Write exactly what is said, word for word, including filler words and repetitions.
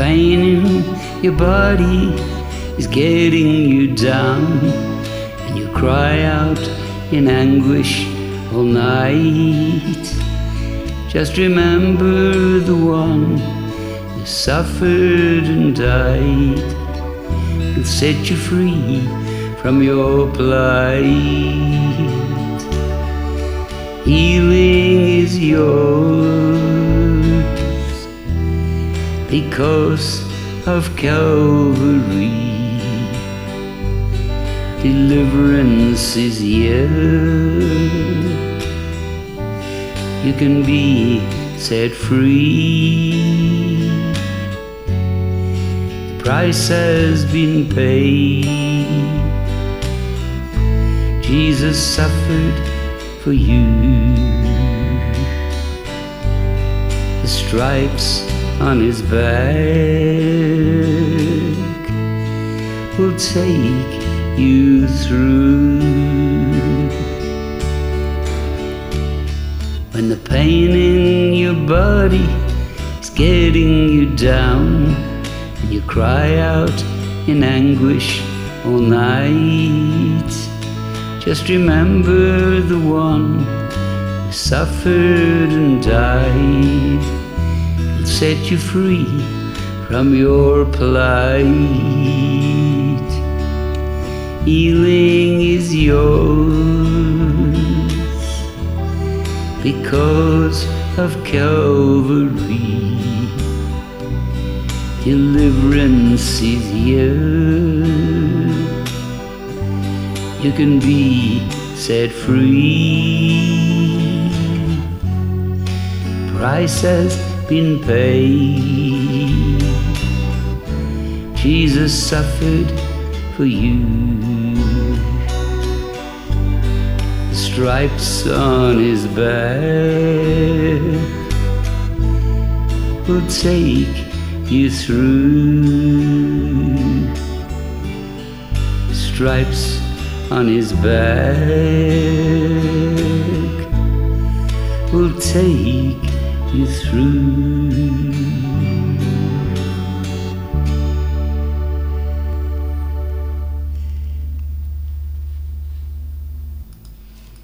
pain in your body is getting you down, and you cry out in anguish all night, just remember the one who suffered and died and set you free from your plight. Healing is yours because of Calvary. Deliverance is yours. You can be set free. The price has been paid. Jesus suffered for you. The stripes on his back will take you through. When the pain in your body is getting you down, and you cry out in anguish all night, just remember the one who suffered and died and set you free from your plight. Healing is yours because of Calvary. Deliverance is yours. You can be set free. Price has been paid. Jesus suffered for you. The stripes on his back will take you through. The stripes on his back will take you through.